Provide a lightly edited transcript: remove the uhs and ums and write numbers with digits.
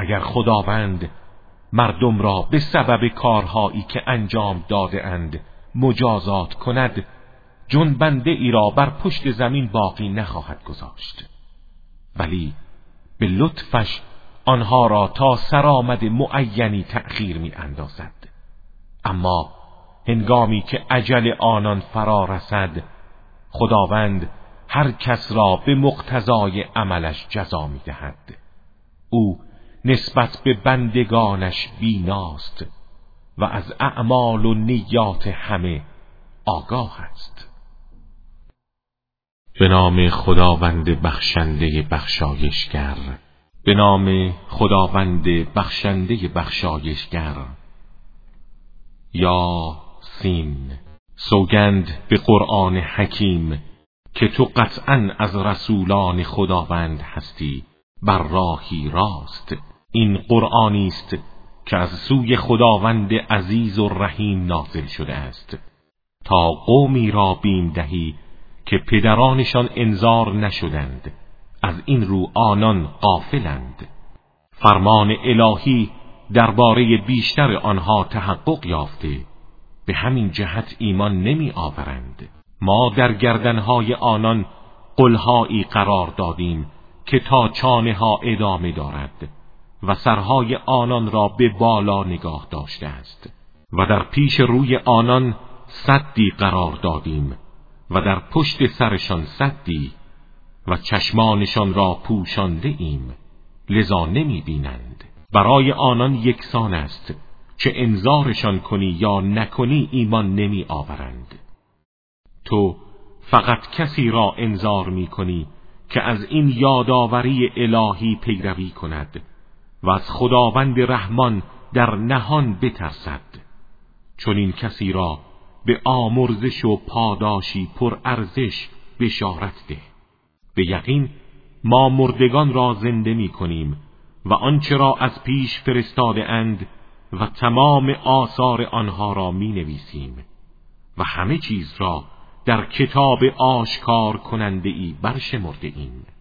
اگر خداوند مردم را به سبب کارهایی که انجام داده اند مجازات کند، جنبنده ای را بر پشت زمین باقی نخواهد گذاشت، ولی به لطفش آنها را تا سرآمد معینی تأخیر می اندازد. اما هنگامی که اجل آنان فرا رسد، خداوند هر کس را به مقتضای عملش جزا می دهد. او نسبت به بندگانش بیناست و از اعمال و نیات همه آگاه است. به نام خداوند بخشنده بخشایشگر. به نام خداوند بخشنده بخشایشگر. یا سین. سوگند به قرآن حکیم که تو قطعاً از رسولان خداوند هستی بر راهی راست. این قرآنی است که از سوی خداوند عزیز و رحیم نازل شده است تا قومی را بیم دهی که پدرانشان انذار نشدند، از این رو آنان غافلند. فرمان الهی درباره بیشتر آنها تحقق یافته، به همین جهت ایمان نمی آورند. ما در گردنهای آنان قلهایی قرار دادیم که تا چانه ها ادامه دارد و سرهای آنان را به بالا نگاه داشته است و در پیش روی آنان سدی قرار دادیم و در پشت سرشان سدی و چشمانشان را پوشانده ایم، لذا نمی بینند. برای آنان یکسان است چه انذارشان کنی یا نکنی ایمان نمی آورند. تو فقط کسی را انذار می کنی که از این یادآوری الهی پیروی کند و از خداوند رحمان در نهان بترسد. چون این کسی را به آمرزش و پاداشی پر ارزش بشارت ده. به یقین ما مردگان را زنده می کنیم و آنچه را از پیش فرستاده اند و تمام آثار آنها را می نویسیم و همه چیز را در کتاب آشکار کننده ای برشمرده ایم.